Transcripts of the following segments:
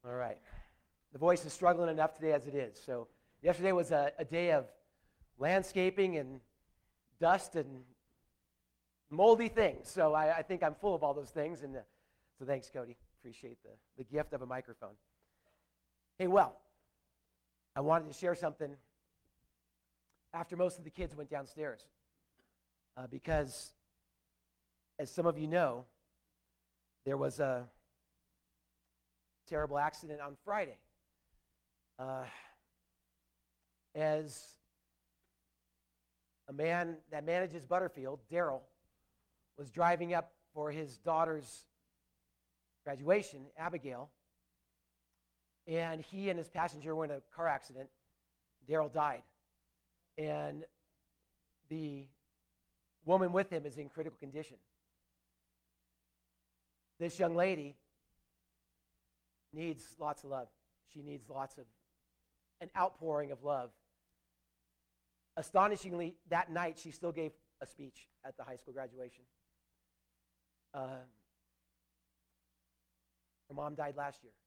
All right. The voice is struggling enough today as it is. So yesterday was a day of landscaping and dust and moldy things. So I think I'm full of all those things. And so thanks, Cody. Appreciate the gift of a microphone. Hey, well, I wanted to share something after most of the kids went downstairs. Because, as some of you know, there was a terrible accident on Friday. As a man that manages Butterfield, Daryl, was driving up for his daughter's graduation, Abigail, and he and his passenger were in a car accident. Daryl died. And the woman with him is in critical condition. This young lady needs lots of love. She needs lots of an outpouring of love. Astonishingly, that night she still gave a speech at the high school graduation. Her mom died last year.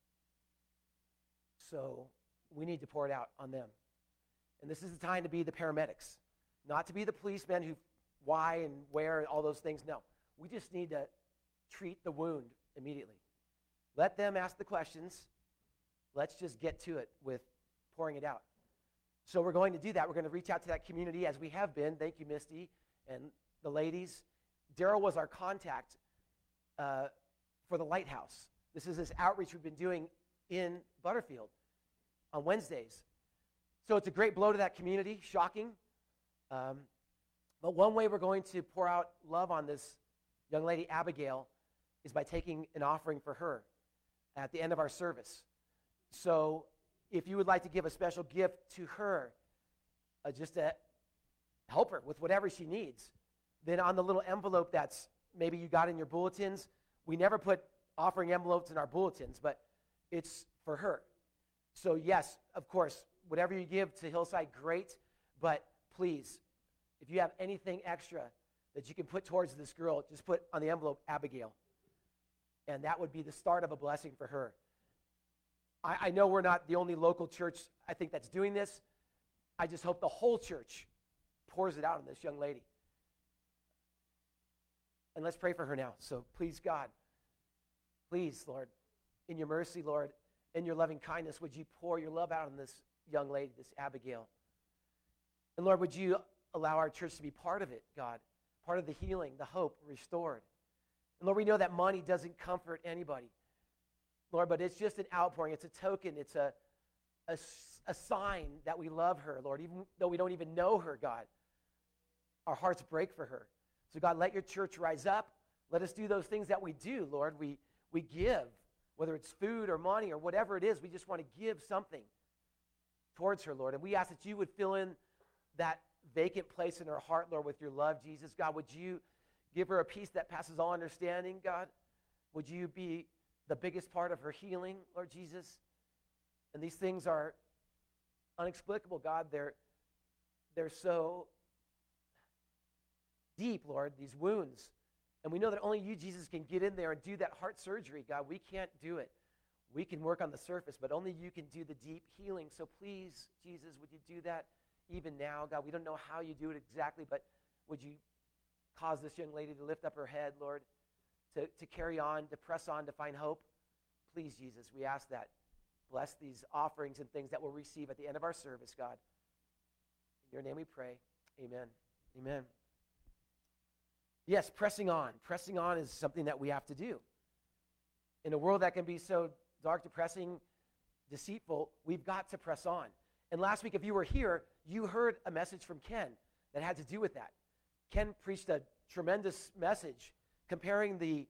So we need to pour it out on them. And this is the time to be the paramedics, not to be the policemen who why and where and all those things. No, we just need to treat the wound immediately. Let them ask the questions. Let's just get to it with pouring it out. So we're going to do that. We're going to reach out to that community as we have been. Thank you, Misty and the ladies. Daryl was our contact for the Lighthouse. This is this outreach we've been doing in Butterfield on Wednesdays. So it's a great blow to that community, shocking. But one way we're going to pour out love on this young lady, Abigail, is by taking an offering for her at the end of our service. So if you would like to give a special gift to her, just to help her with whatever she needs, then on the little envelope that's maybe you got in your bulletins, we never put offering envelopes in our bulletins, but it's for her. So yes, of course, whatever you give to Hillside, great, but please, if you have anything extra that you can put towards this girl, just put on the envelope Abigail. And that would be the start of a blessing for her. I know we're not the only local church, I think, that's doing this. I just hope the whole church pours it out on this young lady. And let's pray for her now. So please, God, please, Lord, in your mercy, Lord, in your loving kindness, would you pour your love out on this young lady, this Abigail? And Lord, would you allow our church to be part of it, God, part of the healing, the hope restored. And Lord, we know that money doesn't comfort anybody, Lord, but it's just an outpouring. It's a token. It's a sign that we love her, Lord, even though we don't even know her, God. Our hearts break for her. So, God, let your church rise up. Let us do those things that we do, Lord. We give, whether it's food or money or whatever it is. We just want to give something towards her, Lord. And we ask that you would fill in that vacant place in her heart, Lord, with your love, Jesus. God, would you give her a peace that passes all understanding, God? Would you be the biggest part of her healing, Lord Jesus? And these things are inexplicable, God. They're so deep, Lord, these wounds. And we know that only you, Jesus, can get in there and do that heart surgery, God. We can't do it. We can work on the surface, but only you can do the deep healing. So please, Jesus, would you do that even now, God? We don't know how you do it exactly, but would you cause this young lady to lift up her head, Lord, to carry on, to press on, to find hope? Please, Jesus, we ask that. Bless these offerings and things that we'll receive at the end of our service, God. In your name we pray. Amen. Amen. Yes, pressing on. Pressing on is something that we have to do. In a world that can be so dark, depressing, deceitful, we've got to press on. And last week, if you were here, you heard a message from Ken that had to do with that. Ken preached a tremendous message comparing the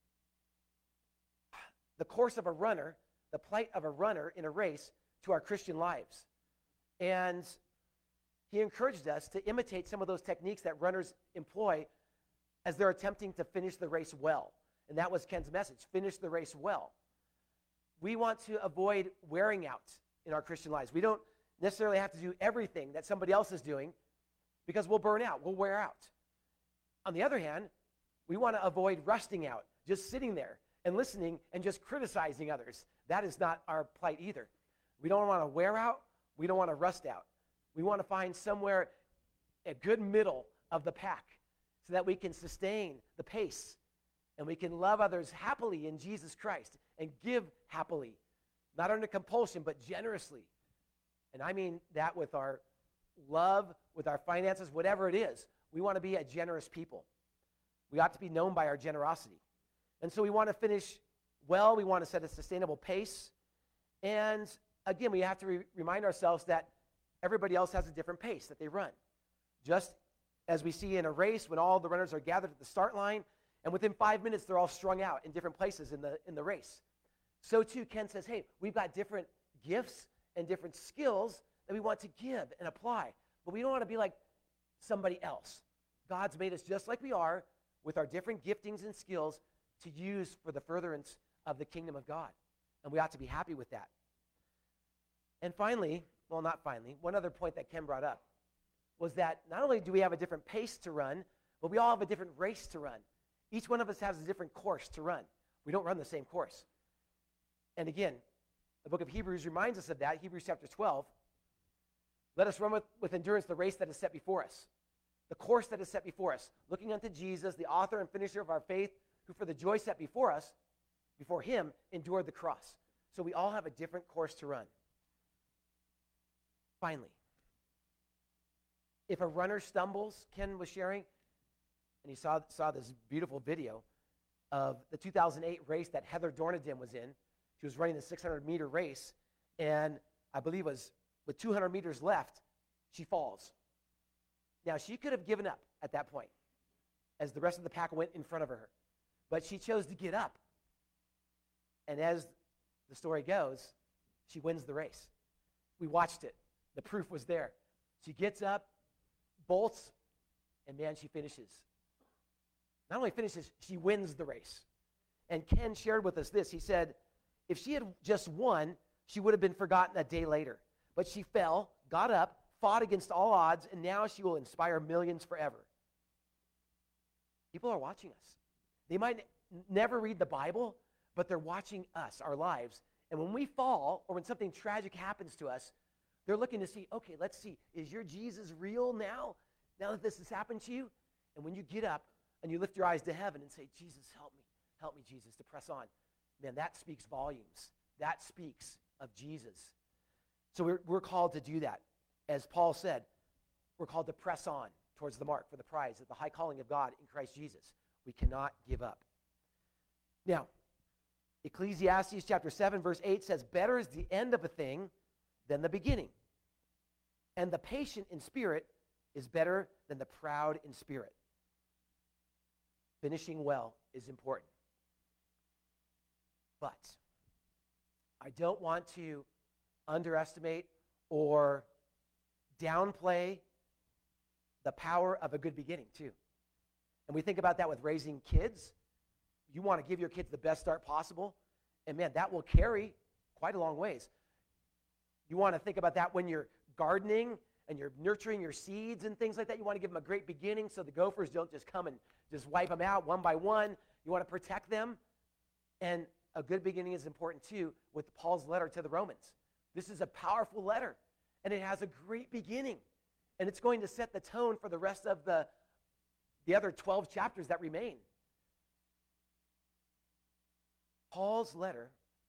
course of a runner, the plight of a runner in a race, to our Christian lives. And he encouraged us to imitate some of those techniques that runners employ as they're attempting to finish the race well. And that was Ken's message, finish the race well. We want to avoid wearing out in our Christian lives. We don't necessarily have to do everything that somebody else is doing because we'll burn out, we'll wear out. On the other hand, we want to avoid rusting out, just sitting there and listening and just criticizing others That is not our plight either. We don't want to wear out. We don't want to rust out. We want to find somewhere a good middle of the pack so that we can sustain the pace and we can love others happily in Jesus Christ and give happily, not under compulsion, but generously. And I mean that with our love, with our finances, whatever it is. We want to be a generous people. We ought to be known by our generosity. And so we want to finish well. We want to set a sustainable pace. And again, we have to remind ourselves that everybody else has a different pace that they run. Just as we see in a race when all the runners are gathered at the start line, and within 5 minutes they're all strung out in different places in the race. So too, Ken says, hey, we've got different gifts and different skills that we want to give and apply. But we don't want to be like somebody else. God's made us just like we are with our different giftings and skills to use for the furtherance of the kingdom of God. And we ought to be happy with that. And finally, well, not finally, one other point that Ken brought up was that not only do we have a different pace to run, but we all have a different race to run. Each one of us has a different course to run. We don't run the same course. And again, the book of Hebrews reminds us of that. Hebrews chapter 12. Let us run with endurance the race that is set before us. The course that is set before us. Looking unto Jesus, the author and finisher of our faith, who for the joy set before us, before him, endured the cross. So we all have a different course to run. Finally, if a runner stumbles, Ken was sharing, and he saw this beautiful video of the 2008 race that Heather Dornadin was in. She was running the 600-meter race, and I believe it was with 200 meters left, she falls. Now, she could have given up at that point as the rest of the pack went in front of her, but she chose to get up. And as the story goes, she wins the race. We watched it. The proof was there. She gets up, bolts, and man, she finishes. Not only finishes, she wins the race. And Ken shared with us this. He said, if she had just won, she would have been forgotten a day later. But she fell, got up, fought against all odds, and now she will inspire millions forever. People are watching us. They might never read the Bible, but they're watching us, our lives. And when we fall or when something tragic happens to us, they're looking to see, okay, let's see, is your Jesus real now that this has happened to you? And when you get up and you lift your eyes to heaven and say, Jesus, help me, Jesus, to press on, man, that speaks volumes. That speaks of Jesus. So we're called to do that. As Paul said, we're called to press on towards the mark for the prize of the high calling of God in Christ Jesus. We cannot give up. Now, Ecclesiastes chapter 7, verse 8 says, better is the end of a thing than the beginning. And the patient in spirit is better than the proud in spirit. Finishing well is important. But I don't want to underestimate or downplay the power of a good beginning, too. And we think about that with raising kids. You want to give your kids the best start possible, and man, that will carry quite a long ways. You want to think about that when you're gardening and you're nurturing your seeds and things like that. You want to give them a great beginning so the gophers don't just come and just wipe them out one by one. You want to protect them. And a good beginning is important, too, with Paul's letter to the Romans. This is a powerful letter, and it has a great beginning. And it's going to set the tone for the rest of the other 12 chapters that remain. Paul's letter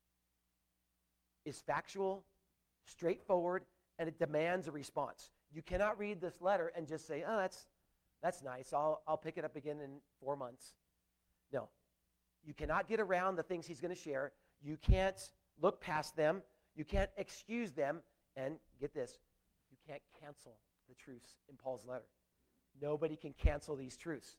is factual, straightforward, and it demands a response. You cannot read this letter and just say, oh, that's nice. I'll pick it up again in 4 months. No. You cannot get around the things he's going to share. You can't look past them. You can't excuse them. And get this, you can't cancel the truths in Paul's letter. Nobody can cancel these truths.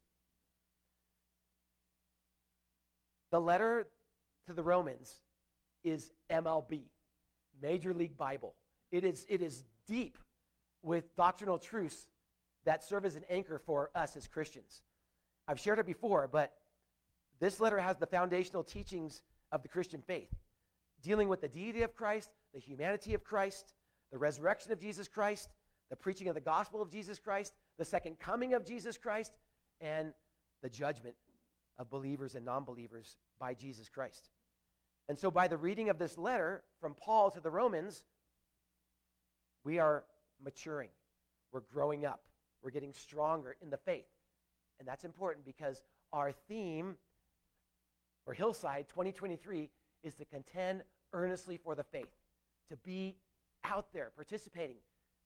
The letter to the Romans is MLB, Major League Bible. It is deep with doctrinal truths that serve as an anchor for us as Christians. I've shared it before, but this letter has the foundational teachings of the Christian faith, dealing with the deity of Christ, the humanity of Christ, the resurrection of Jesus Christ, the preaching of the gospel of Jesus Christ, the second coming of Jesus Christ, and the judgment of believers and non-believers by Jesus Christ. And so by the reading of this letter from Paul to the Romans, we are maturing. We're growing up. We're getting stronger in the faith. And that's important because our theme for Hillside 2023 is to contend earnestly for the faith, to be out there participating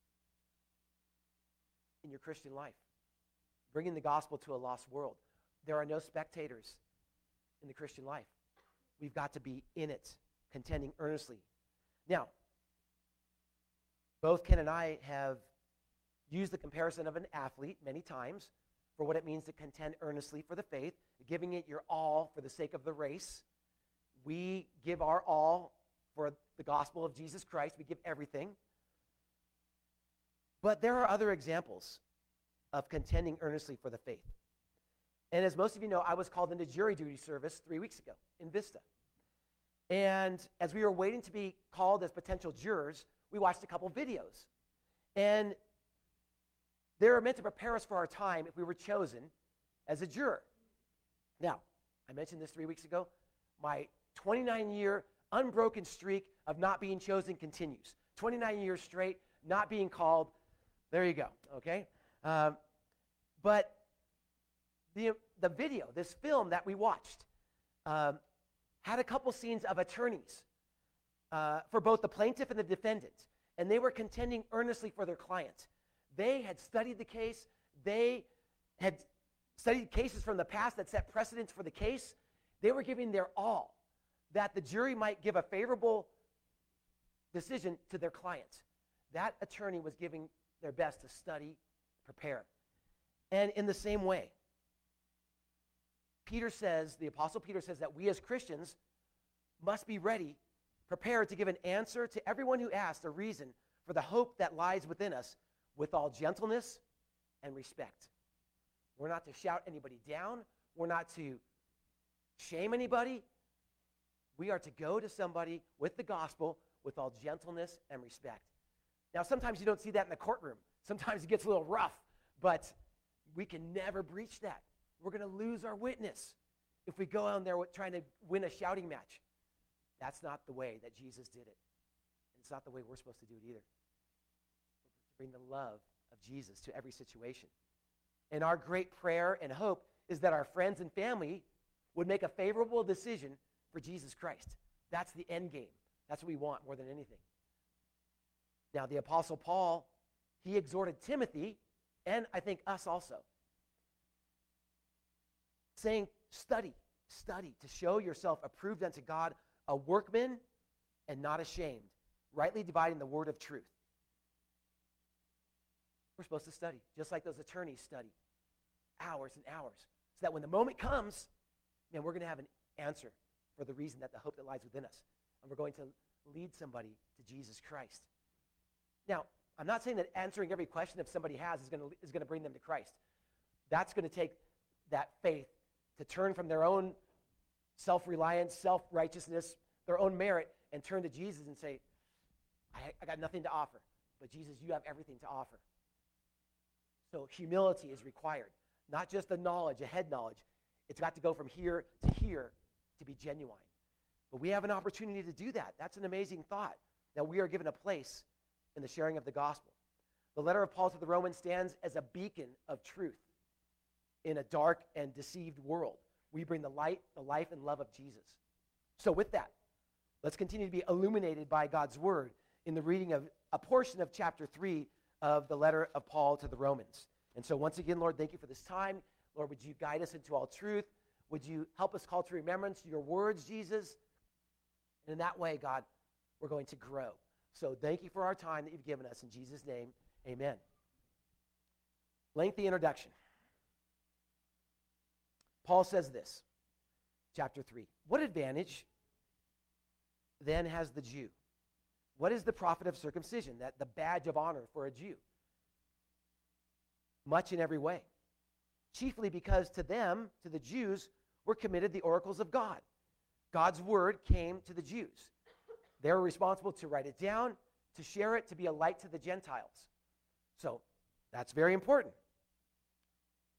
in your Christian life, bringing the gospel to a lost world. There are no spectators in the Christian life. We've got to be in it, contending earnestly. Now, both Ken and I have used the comparison of an athlete many times for what it means to contend earnestly for the faith, giving it your all for the sake of the race. We give our all for the gospel of Jesus Christ. We give everything. But there are other examples of contending earnestly for the faith. And as most of you know, I was called into jury duty service 3 weeks ago in Vista. And as we were waiting to be called as potential jurors, we watched a couple videos. And they were meant to prepare us for our time if we were chosen as a juror. Now, I mentioned this 3 weeks ago. My 29-year unbroken streak of not being chosen continues. 29 years straight, not being called. There you go, okay? But the video, this film that we watched, had a couple scenes of attorneys for both the plaintiff and the defendant, and they were contending earnestly for their client. They had studied the case. They had studied cases from the past that set precedents for the case. They were giving their all that the jury might give a favorable decision to their client. That attorney was giving their best to study, prepare. And in the same way, the Apostle Peter says that we as Christians must be ready, prepared to give an answer to everyone who asks a reason for the hope that lies within us with all gentleness and respect. We're not to shout anybody down. We're not to shame anybody. We are to go to somebody with the gospel with all gentleness and respect. Now, sometimes you don't see that in the courtroom. Sometimes it gets a little rough, but we can never breach that. We're going to lose our witness if we go out there trying to win a shouting match. That's not the way that Jesus did it. And it's not the way we're supposed to do it either. We're supposed to bring the love of Jesus to every situation. And our great prayer and hope is that our friends and family would make a favorable decision for Jesus Christ. That's the end game. That's what we want more than anything. Now, the Apostle Paul, he exhorted Timothy, and I think us also, saying, study to show yourself approved unto God, a workman and not ashamed, rightly dividing the word of truth. We're supposed to study, just like those attorneys study, hours and hours, so that when the moment comes, man, we're going to have an answer for the reason that the hope that lies within us. And we're going to lead somebody to Jesus Christ. Now, I'm not saying that answering every question if somebody has is going to bring them to Christ. That's going to take that faith to turn from their own self-reliance, self-righteousness, their own merit, and turn to Jesus and say, I got nothing to offer. But Jesus, you have everything to offer. So humility is required. Not just the knowledge, a head knowledge. It's got to go from here to be genuine. But we have an opportunity to do that. That's an amazing thought, that we are given a place in the sharing of the gospel. The letter of Paul to the Romans stands as a beacon of truth in a dark and deceived world. We bring the light, the life, and love of Jesus. So with that, let's continue to be illuminated by God's word in the reading of a portion of chapter 3 of the letter of Paul to the Romans. And so once again, Lord, thank you for this time. Lord, would you guide us into all truth? Would you help us call to remembrance your words, Jesus? And in that way, God, we're going to grow. So thank you for our time that you've given us. In Jesus' name, amen. Lengthy introduction. Paul says this, chapter 3. What advantage then has the Jew? What is the profit of circumcision, that the badge of honor for a Jew? Much in every way. Chiefly because to them, to the Jews, were committed the oracles of God. God's word came to the Jews. They were responsible to write it down, to share it, to be a light to the Gentiles. So that's very important.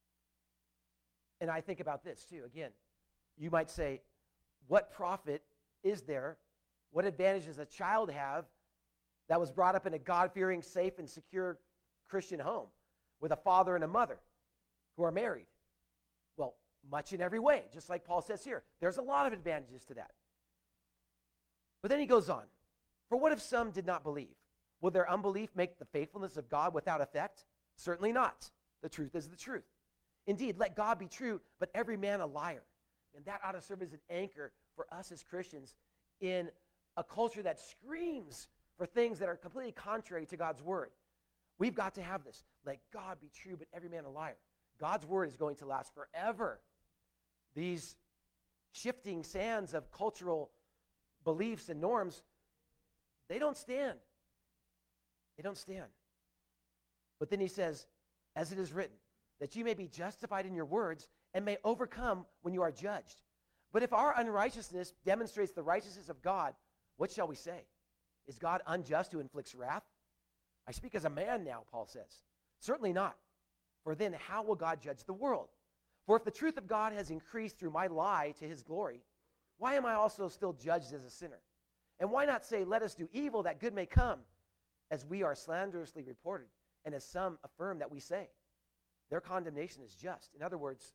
And I think about this too. Again, you might say, what profit is there? What advantage does a child have that was brought up in a God-fearing, safe, and secure Christian home with a father and a mother who are married? Well, much in every way, just like Paul says here. There's a lot of advantages to that. But then he goes on. For what if some did not believe? Will their unbelief make the faithfulness of God without effect? Certainly not. The truth is the truth. Indeed, let God be true, but every man a liar. And that ought to serve as an anchor for us as Christians in a culture that screams for things that are completely contrary to God's word. We've got to have this. Let God be true, but every man a liar. God's word is going to last forever. These shifting sands of cultural beliefs and norms, they don't stand. They don't stand. But then he says, as it is written, that you may be justified in your words and may overcome when you are judged. But if our unrighteousness demonstrates the righteousness of God, what shall we say? Is God unjust who inflicts wrath? I speak as a man now, Paul says. Certainly not. For then how will God judge the world? For if the truth of God has increased through my lie to his glory, why am I also still judged as a sinner? And why not say, let us do evil that good may come, as we are slanderously reported, and as some affirm that we say? Their condemnation is just. In other words,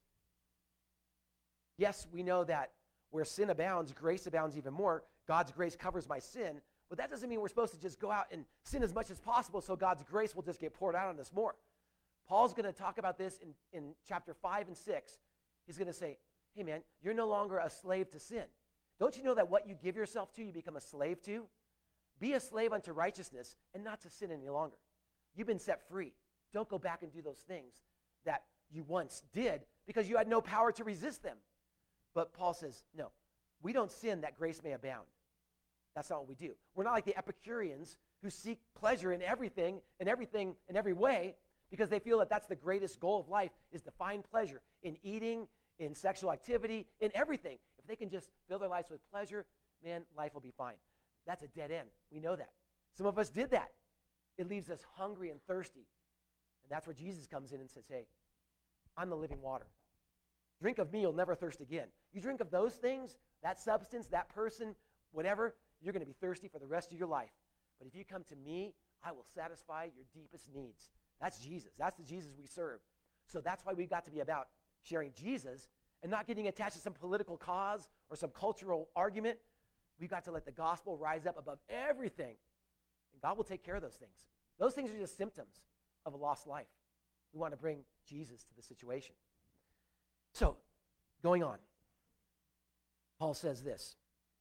yes, we know that where sin abounds, grace abounds even more. God's grace covers my sin, but that doesn't mean we're supposed to just go out and sin as much as possible so God's grace will just get poured out on us more. Paul's going to talk about this in chapter 5 and 6. He's going to say, hey man, you're no longer a slave to sin. Don't you know that what you give yourself to, you become a slave to? Be a slave unto righteousness and not to sin any longer. You've been set free. Don't go back and do those things that you once did because you had no power to resist them. But Paul says, no, we don't sin that grace may abound. That's not what we do. We're not like the Epicureans who seek pleasure in everything, in every way, because they feel that that's the greatest goal of life, is to find pleasure in eating, in sexual activity, in everything. If they can just fill their lives with pleasure, man, life will be fine. That's a dead end. We know that. Some of us did that. It leaves us hungry and thirsty. And that's where Jesus comes in and says, hey, I'm the living water. Drink of me, you'll never thirst again. You drink of those things, that substance, that person, whatever, you're going to be thirsty for the rest of your life. But if you come to me, I will satisfy your deepest needs. That's Jesus. That's the Jesus we serve. So that's why we've got to be about sharing Jesus and not getting attached to some political cause or some cultural argument. We've got to let the gospel rise up above everything. And God will take care of those things. Those things are just symptoms of a lost life. We want to bring Jesus to the situation. So, going on, Paul says this.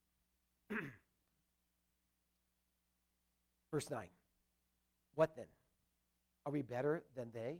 Verse 9. What then? Are we better than they?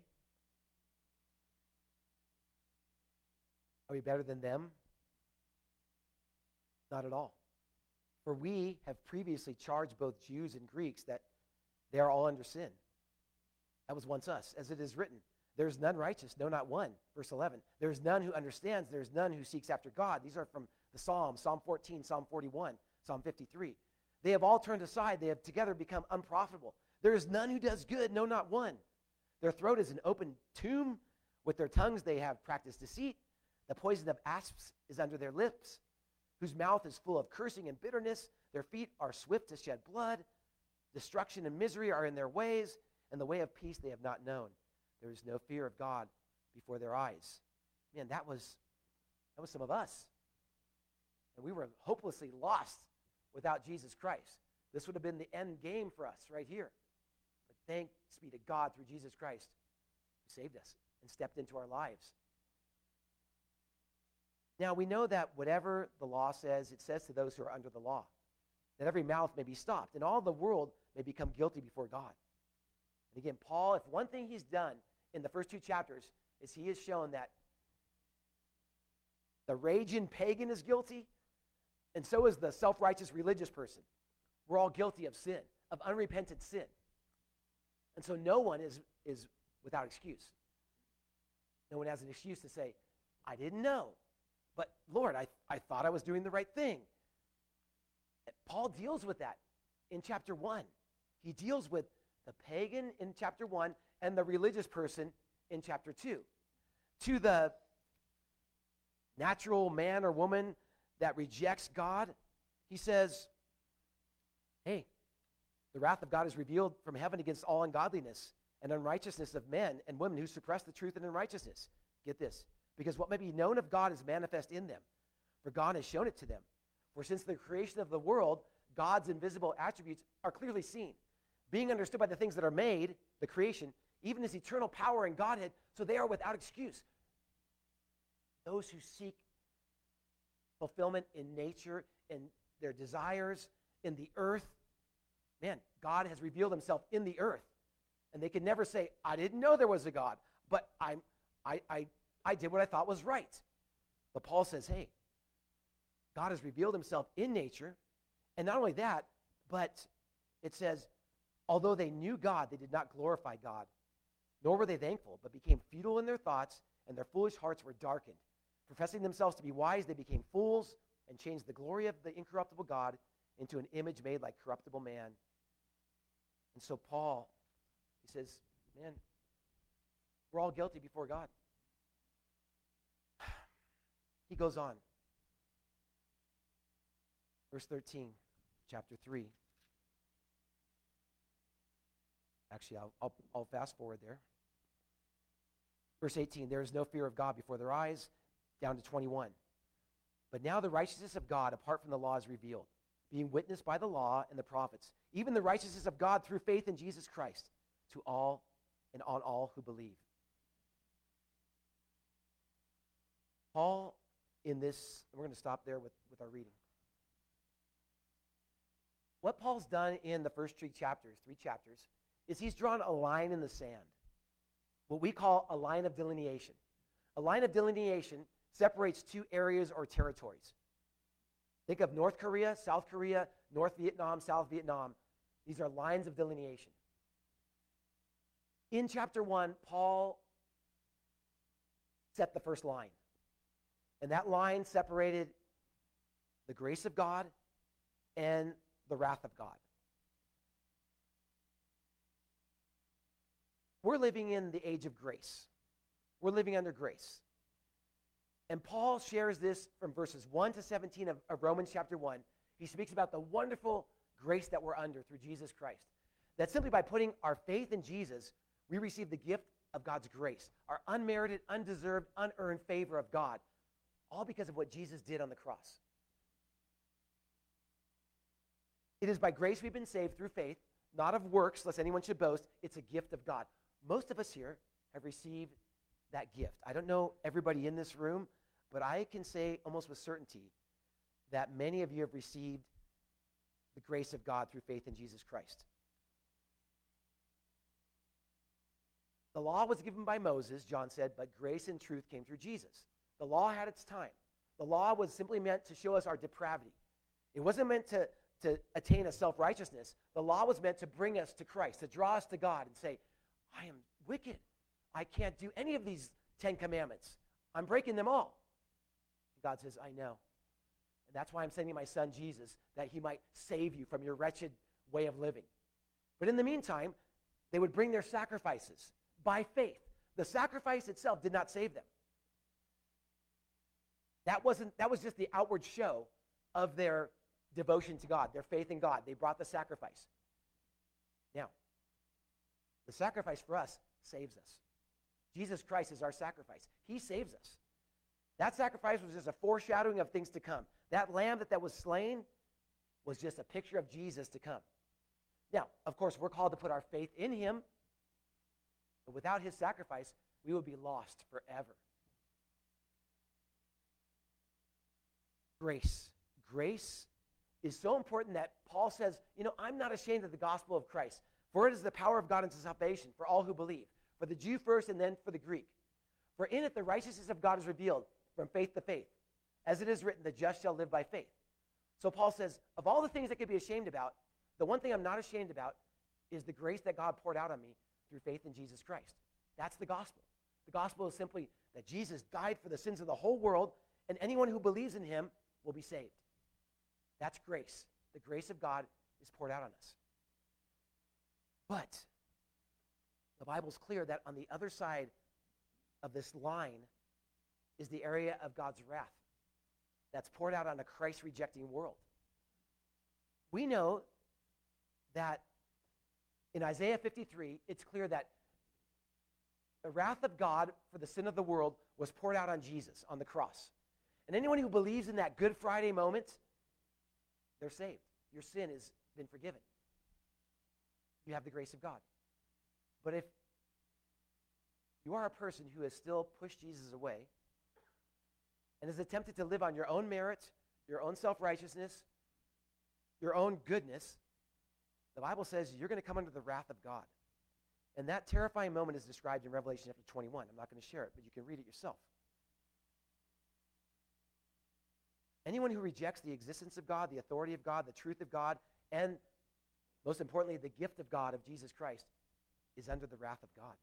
Are we better than them? Not at all. For we have previously charged both Jews and Greeks that they are all under sin. That was once us. As it is written, there is none righteous, no, not one. Verse 11, there is none who understands, there is none who seeks after God. These are from the Psalms, Psalm 14, Psalm 41, Psalm 53. They have all turned aside. They have together become unprofitable. There is none who does good, no, not one. Their throat is an open tomb. With their tongues they have practiced deceit. The poison of asps is under their lips, whose mouth is full of cursing and bitterness. Their feet are swift to shed blood. Destruction and misery are in their ways, and the way of peace they have not known. There is no fear of God before their eyes. Man, that was some of us. And we were hopelessly lost without Jesus Christ. This would have been the end game for us right here. But thanks be to God through Jesus Christ who saved us and stepped into our lives. Now, we know that whatever the law says, it says to those who are under the law, that every mouth may be stopped, and all the world may become guilty before God. And again, Paul, if one thing he's done in the first two chapters is he has shown that the raging pagan is guilty, and so is the self-righteous religious person. We're all guilty of sin, of unrepentant sin. And so no one is without excuse. No one has an excuse to say, I didn't know. But Lord, I thought I was doing the right thing. Paul deals with that in chapter 1. He deals with the pagan in chapter 1 and the religious person in chapter 2. To the natural man or woman that rejects God, he says, hey, the wrath of God is revealed from heaven against all ungodliness and unrighteousness of men and women who suppress the truth in unrighteousness. Get this. Because what may be known of God is manifest in them, for God has shown it to them. For since the creation of the world, God's invisible attributes are clearly seen, being understood by the things that are made, the creation, even his eternal power and Godhead, so they are without excuse. Those who seek fulfillment in nature, in their desires, in the earth, man, God has revealed himself in the earth. And they can never say, I didn't know there was a God, but I did what I thought was right. But Paul says, hey, God has revealed himself in nature. And not only that, but it says, although they knew God, they did not glorify God, nor were they thankful, but became futile in their thoughts, and their foolish hearts were darkened. Professing themselves to be wise, they became fools and changed the glory of the incorruptible God into an image made like corruptible man. And so Paul, he says, man, we're all guilty before God. He goes on. Verse 13, chapter 3. Actually, I'll fast forward there. Verse 18, there is no fear of God before their eyes, down to 21. But now the righteousness of God apart from the law is revealed, being witnessed by the law and the prophets, even the righteousness of God through faith in Jesus Christ, to all and on all who believe. Paul, in this, we're going to stop there with our reading. What Paul's done in the first three chapters, is he's drawn a line in the sand, what we call a line of delineation. A line of delineation separates two areas or territories. Think of North Korea, South Korea, North Vietnam, South Vietnam. These are lines of delineation. In chapter 1, Paul set the first line. And that line separated the grace of God and the wrath of God. We're living in the age of grace. We're living under grace. And Paul shares this from verses 1 to 17 of Romans chapter 1. He speaks about the wonderful grace that we're under through Jesus Christ. That simply by putting our faith in Jesus, we receive the gift of God's grace, our unmerited, undeserved, unearned favor of God, all because of what Jesus did on the cross. It is by grace we've been saved through faith, not of works, lest anyone should boast. It's a gift of God. Most of us here have received that gift. I don't know everybody in this room, but I can say almost with certainty that many of you have received the grace of God through faith in Jesus Christ. The law was given by Moses, John said, but grace and truth came through Jesus. The law had its time. The law was simply meant to show us our depravity. It wasn't meant to attain a self-righteousness. The law was meant to bring us to Christ, to draw us to God and say, I am wicked. I can't do any of these 10 commandments. I'm breaking them all. And God says, I know. And that's why I'm sending my son Jesus, that he might save you from your wretched way of living. But in the meantime, they would bring their sacrifices by faith. The sacrifice itself did not save them. That was just the outward show of their devotion to God, their faith in God. They brought the sacrifice. Now, the sacrifice for us saves us. Jesus Christ is our sacrifice. He saves us. That sacrifice was just a foreshadowing of things to come. That lamb that was slain was just a picture of Jesus to come. Now, of course, we're called to put our faith in him, but without his sacrifice, we would be lost forever. Grace. Grace is so important that Paul says, I'm not ashamed of the gospel of Christ, for it is the power of God unto salvation for all who believe, for the Jew first and then for the Greek. For in it the righteousness of God is revealed from faith to faith. As it is written, the just shall live by faith. So Paul says, of all the things I could be ashamed about, the one thing I'm not ashamed about is the grace that God poured out on me through faith in Jesus Christ. That's the gospel. The gospel is simply that Jesus died for the sins of the whole world, and anyone who believes in him will be saved. That's grace. The grace of God is poured out on us. But the Bible's clear that on the other side of this line is the area of God's wrath that's poured out on a Christ-rejecting world. We know that in Isaiah 53, it's clear that the wrath of God for the sin of the world was poured out on Jesus on the cross. And anyone who believes in that Good Friday moment, they're saved. Your sin has been forgiven. You have the grace of God. But if you are a person who has still pushed Jesus away and has attempted to live on your own merit, your own self-righteousness, your own goodness, the Bible says you're going to come under the wrath of God. And that terrifying moment is described in Revelation chapter 21. I'm not going to share it, but you can read it yourself. Anyone who rejects the existence of God, the authority of God, the truth of God, and most importantly, the gift of God, of Jesus Christ, is under the wrath of God.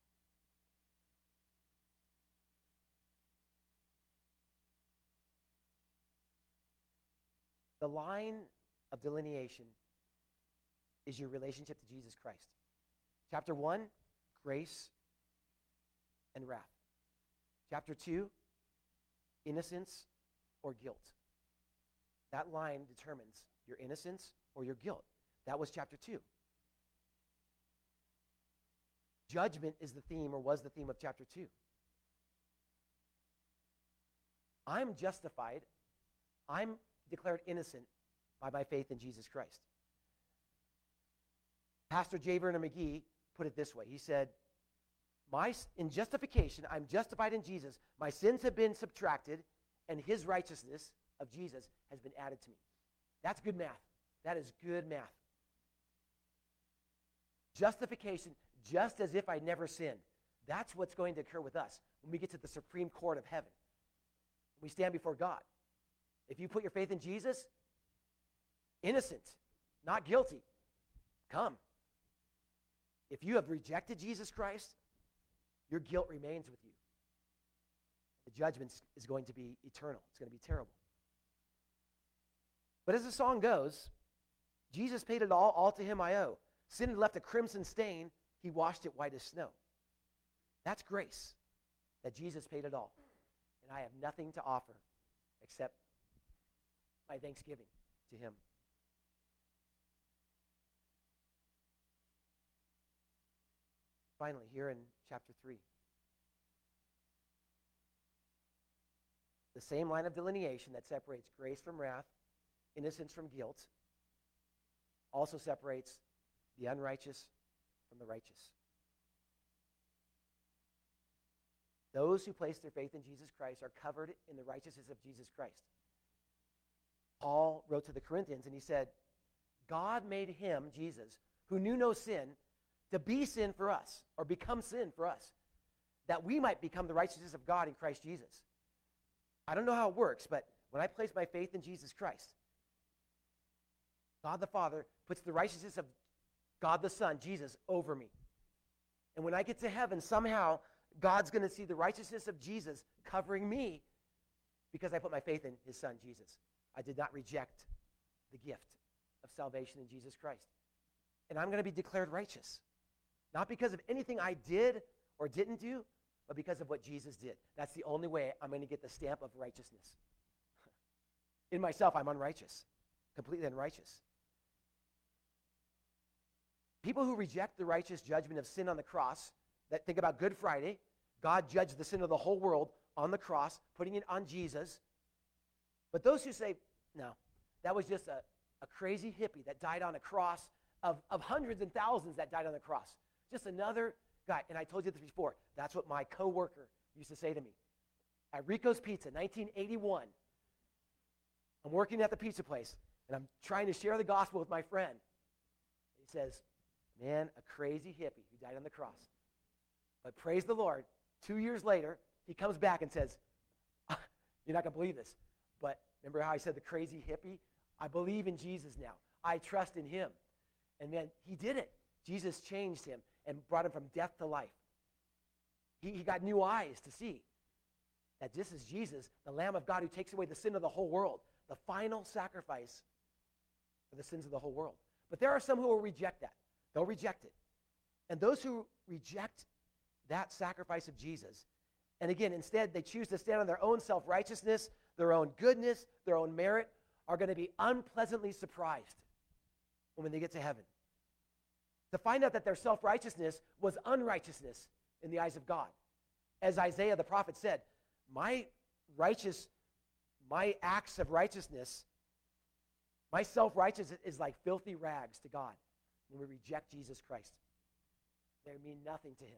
The line of delineation is your relationship to Jesus Christ. Chapter 1, grace and wrath. Chapter 2, innocence or guilt. That line determines your innocence or your guilt. That was chapter 2. Judgment is the theme, or was the theme of chapter 2. I'm justified. I'm declared innocent by my faith in Jesus Christ. Pastor J. Vernon McGee put it this way. He said, in justification, I'm justified in Jesus. My sins have been subtracted, and his righteousness of Jesus has been added to me. That's good math. That is good math. Justification, just as if I never sinned. That's what's going to occur with us when we get to the Supreme Court of heaven. We stand before God. If you put your faith in Jesus, innocent, not guilty, come. If you have rejected Jesus Christ, your guilt remains with you. The judgment is going to be eternal. It's going to be terrible. But as the song goes, Jesus paid it all to him I owe. Sin had left a crimson stain, he washed it white as snow. That's grace, that Jesus paid it all. And I have nothing to offer except my thanksgiving to him. Finally, here in chapter 3, the same line of delineation that separates grace from wrath, innocence from guilt, also separates the unrighteous from the righteous. Those who place their faith in Jesus Christ are covered in the righteousness of Jesus Christ. Paul wrote to the Corinthians and he said, God made him, Jesus, who knew no sin, to be sin for us, or become sin for us, that we might become the righteousness of God in Christ Jesus. I don't know how it works, but when I place my faith in Jesus Christ, God the Father puts the righteousness of God the Son, Jesus, over me. And when I get to heaven, somehow God's going to see the righteousness of Jesus covering me because I put my faith in his Son, Jesus. I did not reject the gift of salvation in Jesus Christ. And I'm going to be declared righteous. Not because of anything I did or didn't do, but because of what Jesus did. That's the only way I'm going to get the stamp of righteousness. In myself, I'm unrighteous, completely unrighteous. People who reject the righteous judgment of sin on the cross, that think about Good Friday, God judged the sin of the whole world on the cross, putting it on Jesus. But those who say, no, that was just a crazy hippie that died on a cross of hundreds and thousands that died on the cross. Just another guy. And I told you this before. That's what my coworker used to say to me. At Rico's Pizza, 1981, I'm working at the pizza place, and I'm trying to share the gospel with my friend. He says, man, a crazy hippie who died on the cross. But praise the Lord, 2 years later, he comes back and says, you're not going to believe this, but remember how I said the crazy hippie? I believe in Jesus now. I trust in him. And man, he did it. Jesus changed him and brought him from death to life. He got new eyes to see that this is Jesus, the Lamb of God who takes away the sin of the whole world, the final sacrifice for the sins of the whole world. But there are some who will reject that. They'll reject it. And those who reject that sacrifice of Jesus, and again, instead they choose to stand on their own self-righteousness, their own goodness, their own merit, are going to be unpleasantly surprised when they get to heaven. To find out that their self-righteousness was unrighteousness in the eyes of God. As Isaiah the prophet said, my acts of righteousness, my self-righteousness is like filthy rags to God when we reject Jesus Christ. They mean nothing to him.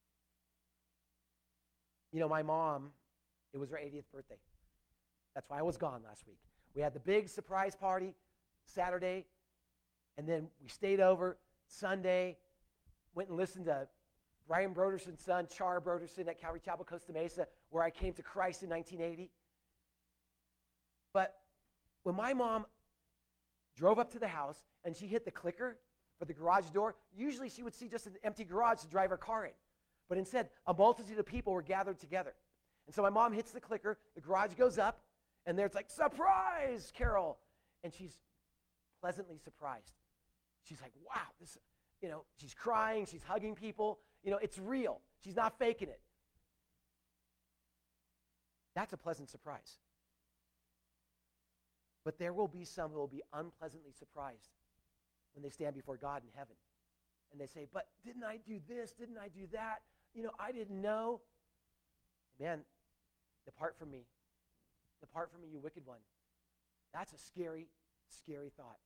You know, my mom, it was her 80th birthday. That's why I was gone last week. We had the big surprise party Saturday, and then we stayed over Sunday, went and listened to Brian Broderson's son, Char Broderson, at Calvary Chapel, Costa Mesa, where I came to Christ in 1980. But when my mom drove up to the house and she hit the clicker for the garage door, usually she would see just an empty garage to drive her car in. But instead, a multitude of people were gathered together. And so my mom hits the clicker, the garage goes up, and there's like, surprise, Carol. And she's pleasantly surprised. She's like, wow, this, she's crying, she's hugging people. It's real. She's not faking it. That's a pleasant surprise. But there will be some who will be unpleasantly surprised when they stand before God in heaven. And they say, but didn't I do this? Didn't I do that? I didn't know. Man, depart from me. Depart from me, you wicked one. That's a scary, scary thought.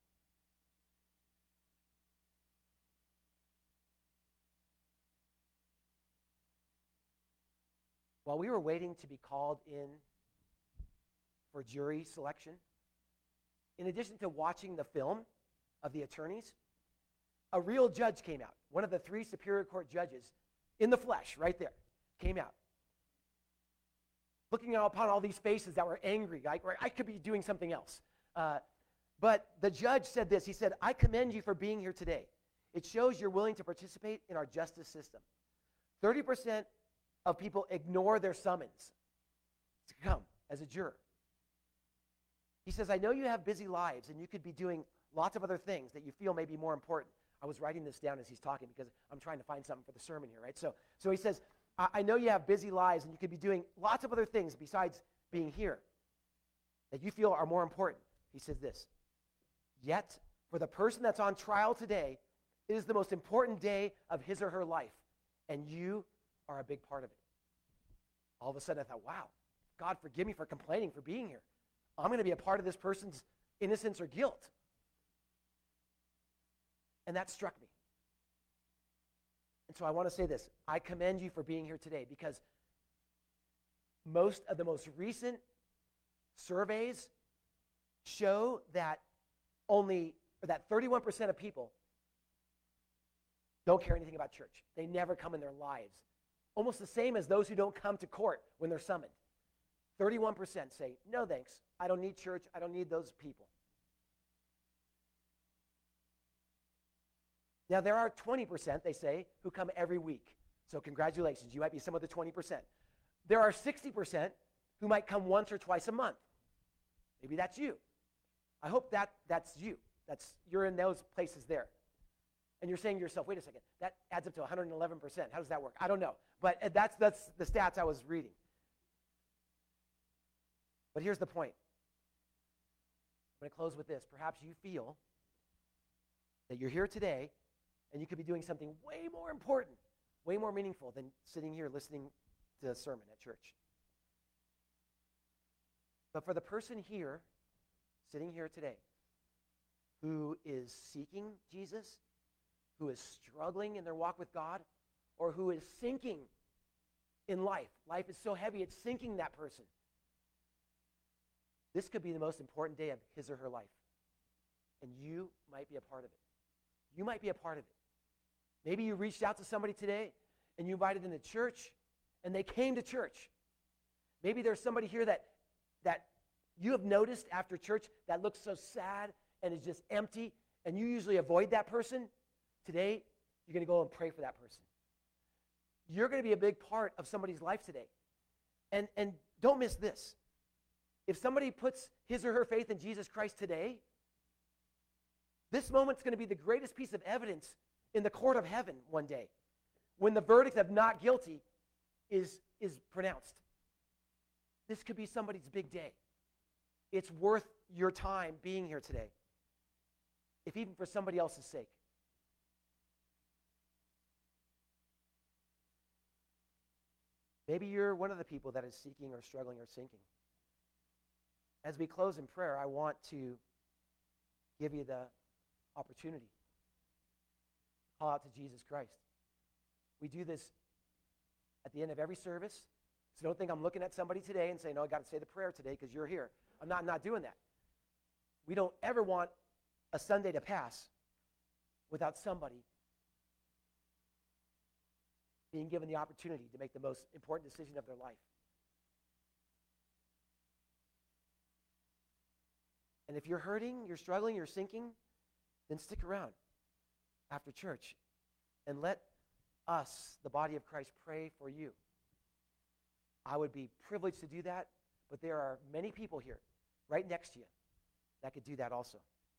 While we were waiting to be called in for jury selection, in addition to watching the film of the attorneys, a real judge came out. One of the 3 Superior Court judges in the flesh, right there, came out. Looking upon all these faces that were angry, like I could be doing something else. But the judge said this. He said, I commend you for being here today. It shows you're willing to participate in our justice system. 30% of people ignore their summons to come as a juror. He says, I know you have busy lives and you could be doing lots of other things that you feel may be more important. I was writing this down as he's talking because I'm trying to find something for the sermon here, right? So he says, I know you have busy lives and you could be doing lots of other things besides being here that you feel are more important. He says this, yet for the person that's on trial today, it is the most important day of his or her life, and you are a big part of it. All of a sudden I thought, wow, God forgive me for complaining, for being here. I'm going to be a part of this person's innocence or guilt. And that struck me. And so I want to say this. I commend you for being here today because most of the most recent surveys show that 31% of people don't care anything about church. They never come in their lives. Almost the same as those who don't come to court when they're summoned. 31% say, no thanks, I don't need church, I don't need those people. Now, there are 20%, they say, who come every week. So congratulations, you might be some of the 20%. There are 60% who might come once or twice a month. Maybe that's you. I hope that's you. You're in those places there. And you're saying to yourself, wait a second, that adds up to 111%. How does that work? I don't know. But that's the stats I was reading. But here's the point. I'm going to close with this. Perhaps you feel that you're here today and you could be doing something way more important, way more meaningful than sitting here listening to a sermon at church. But for the person here, sitting here today, who is seeking Jesus, who is struggling in their walk with God, or who is sinking in life. Life is so heavy, it's sinking that person. This could be the most important day of his or her life. And you might be a part of it. You might be a part of it. Maybe you reached out to somebody today and you invited them to church and they came to church. Maybe there's somebody here that you have noticed after church that looks so sad and is just empty, and you usually avoid that person. Today, you're going to go and pray for that person. You're going to be a big part of somebody's life today. And don't miss this. If somebody puts his or her faith in Jesus Christ today, this moment's going to be the greatest piece of evidence in the court of heaven one day when the verdict of not guilty is pronounced. This could be somebody's big day. It's worth your time being here today. if even for somebody else's sake. Maybe you're one of the people that is seeking or struggling or sinking. As we close in prayer, I want to give you the opportunity to call out to Jesus Christ. We do this at the end of every service. So don't think I'm looking at somebody today and saying, no, I got to say the prayer today because you're here. I'm not doing that. We don't ever want a Sunday to pass without somebody being given the opportunity to make the most important decision of their life. And if you're hurting, you're struggling, you're sinking, then stick around after church and let us, the body of Christ, pray for you. I would be privileged to do that, but there are many people here right next to you that could do that also.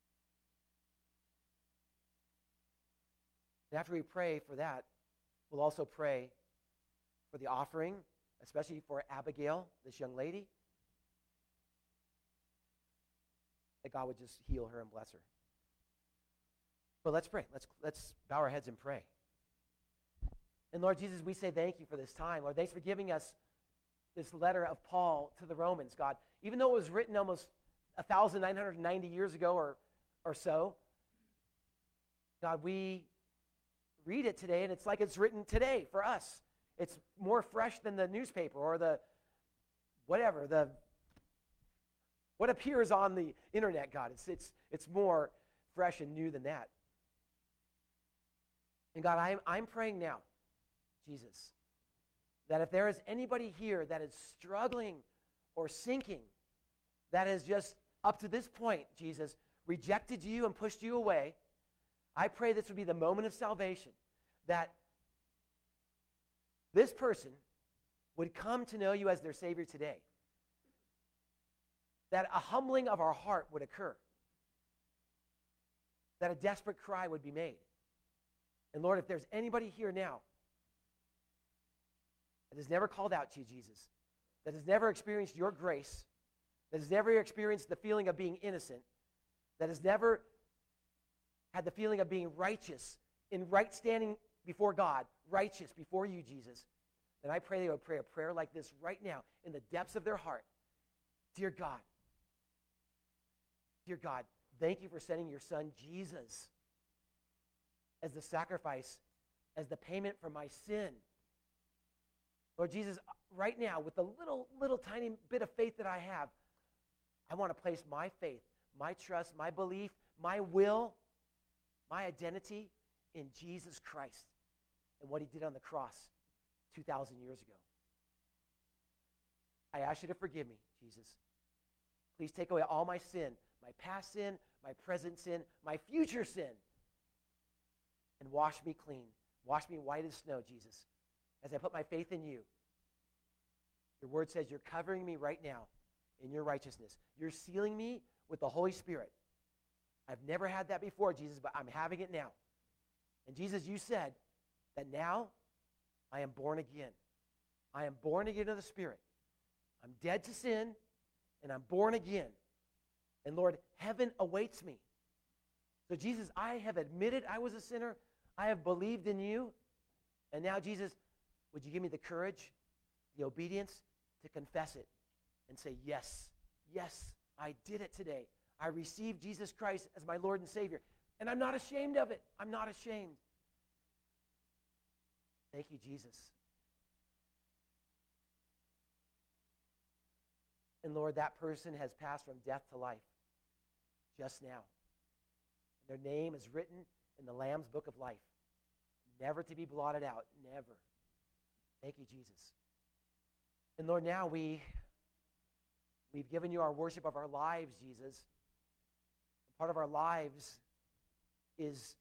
And after we pray for that, we'll also pray for the offering, especially for Abigail, this young lady, that God would just heal her and bless her. But let's pray. Let's bow our heads and pray. And Lord Jesus, we say thank you for this time. Lord, thanks for giving us this letter of Paul to the Romans, God. Even though it was written almost 1,990 years ago or so, God, we read it today, and it's like it's written today for us. It's more fresh than the newspaper or the whatever, what appears on the internet, God. It's more fresh and new than that. And God, I'm praying now, Jesus, that if there is anybody here that is struggling or sinking, that has just up to this point, Jesus, rejected you and pushed you away, I pray this would be the moment of salvation, that this person would come to know you as their Savior today, that a humbling of our heart would occur, that a desperate cry would be made. And Lord, if there's anybody here now that has never called out to you, Jesus, that has never experienced your grace, that has never experienced the feeling of being innocent, that has never had the feeling of being righteous, in right standing before God, righteous before you, Jesus, then I pray they would pray a prayer like this right now in the depths of their heart. Dear God, thank you for sending your son, Jesus, as the sacrifice, as the payment for my sin. Lord Jesus, right now, with the little tiny bit of faith that I have, I want to place my faith, my trust, my belief, my will, my identity in Jesus Christ and what he did on the cross 2,000 years ago. I ask you to forgive me, Jesus. Please take away all my sin, my past sin, my present sin, my future sin, and wash me clean. Wash me white as snow, Jesus, as I put my faith in you. Your word says you're covering me right now in your righteousness. You're sealing me with the Holy Spirit. I've never had that before, Jesus, but I'm having it now. And Jesus, you said that now I am born again. I am born again of the Spirit. I'm dead to sin, and I'm born again. And Lord, heaven awaits me. So Jesus, I have admitted I was a sinner. I have believed in you. And now, Jesus, would you give me the courage, the obedience to confess it and say, yes, I did it today. I received Jesus Christ as my Lord and Savior. And I'm not ashamed of it. I'm not ashamed. Thank you, Jesus. And Lord, that person has passed from death to life just now. Their name is written in the Lamb's book of life, never to be blotted out, never. Thank you, Jesus. And Lord, now we've given you our worship of our lives, Jesus. Part of our lives is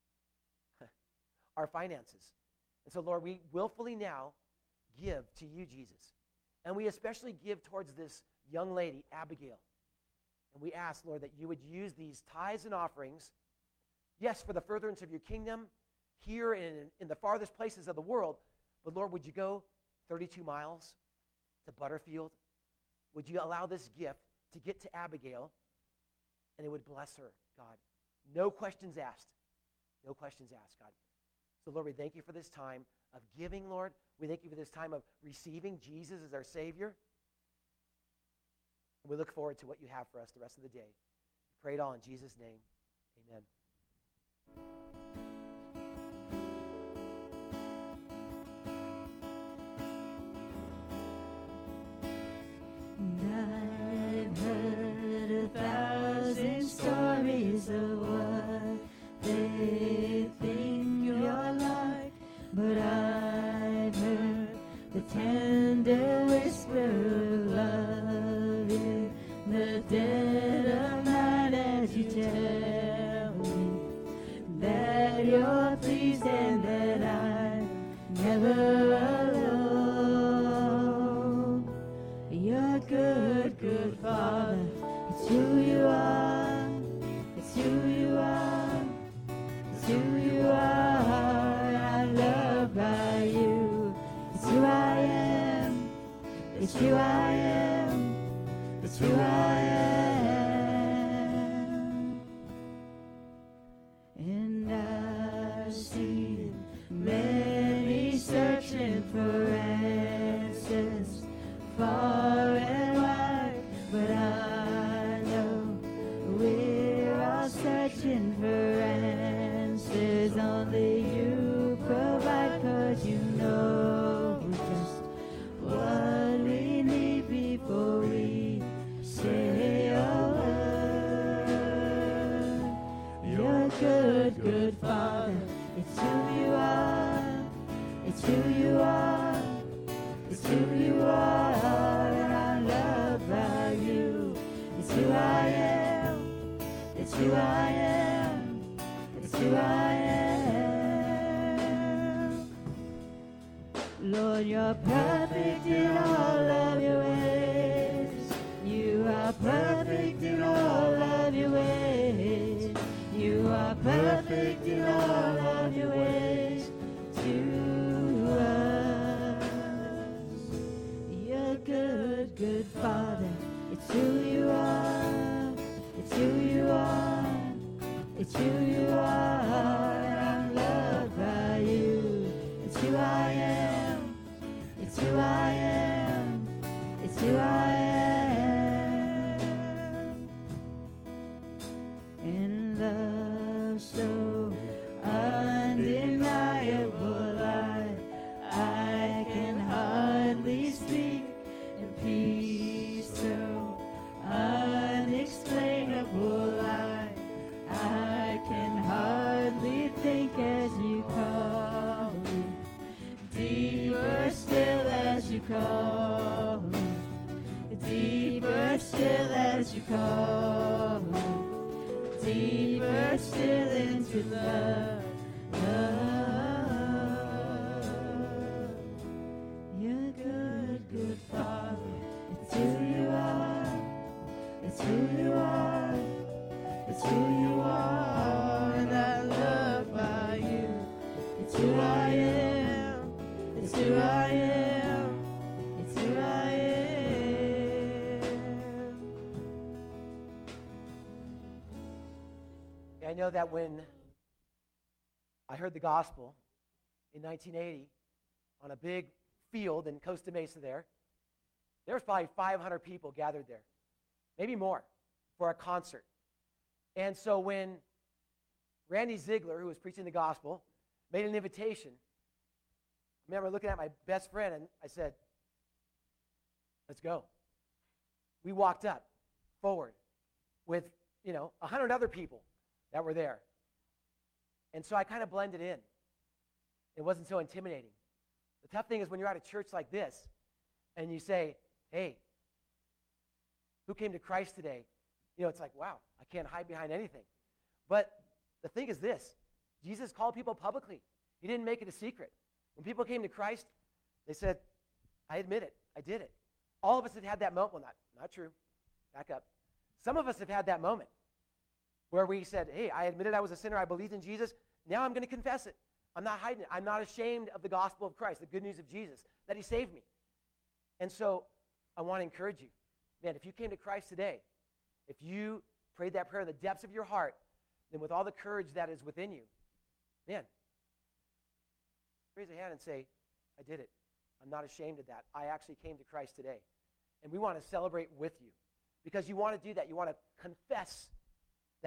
our finances. And so, Lord, we willfully now give to you, Jesus. And we especially give towards this young lady, Abigail. And we ask, Lord, that you would use these tithes and offerings, yes, for the furtherance of your kingdom here in the farthest places of the world, but Lord, would you go 32 miles to Butterfield? Would you allow this gift to get to Abigail, and it would bless her, God? No questions asked. No questions asked, God. So, Lord, we thank you for this time of giving, Lord. We thank you for this time of receiving Jesus as our Savior. And we look forward to what you have for us the rest of the day. We pray it all in Jesus' name. Amen. I've heard 1,000 stories of what they think you're like, but I've heard the tender whisper of love in the dead of night as you tell me that you're pleased and that I'm never alone. You're good, good Father. It's who you are. It's who you are. It's who you are. I'm loved by you. It's who I am. It's who I am. It's who I am. And I've seen many searching for answers far and wide, but I know we're all searching for answers only you provide, 'cause you know just what we need before we say a word. You're good, good Father. It's who you are. It's who you are. It's who you are. I'm loved by you. It's who I am. It's who I am. It's who I am. Lord, you're perfect in all of your ways. You are perfect in all of your ways. You are perfect in all of your ways to us. You're good, good Father. It's who you are. It's who you are. It's who you are. I'm loved by you. It's who I am. It's who I am. It's who I am. In love so undeniable, I can hardly speak. In peace so unexplainable, I can hardly think as you call me. Deeper still as you call me. Deeper still as you call me. Deeper still into love. You're good, good Father. It's who you are. It's who you are. It's who you are. And I'm loved by you. It's who I am. It's who I am. It's who I am. I know that when I heard the gospel in 1980 on a big field in Costa Mesa there was probably 500 people gathered there, maybe more, for a concert. And so when Randy Ziegler, who was preaching the gospel, made an invitation, I remember looking at my best friend and I said, let's go. We walked up forward with, 100 other people that were there. And so I kind of blended in. It wasn't so intimidating. The tough thing is when you're at a church like this and you say, hey, who came to Christ today? It's like, wow, I can't hide behind anything. But the thing is this, Jesus called people publicly. He didn't make it a secret. When people came to Christ, they said, I admit it, I did it. All of us have had that moment. Well, not true. Back up. Some of us have had that moment where we said, hey, I admitted I was a sinner, I believed in Jesus, now I'm going to confess it. I'm not hiding it. I'm not ashamed of the gospel of Christ, the good news of Jesus, that he saved me. And so I want to encourage you, man, if you came to Christ today, if you prayed that prayer in the depths of your heart, then with all the courage that is within you, man, raise a hand and say, I did it. I'm not ashamed of that. I actually came to Christ today. And we want to celebrate with you because you want to do that. You want to confess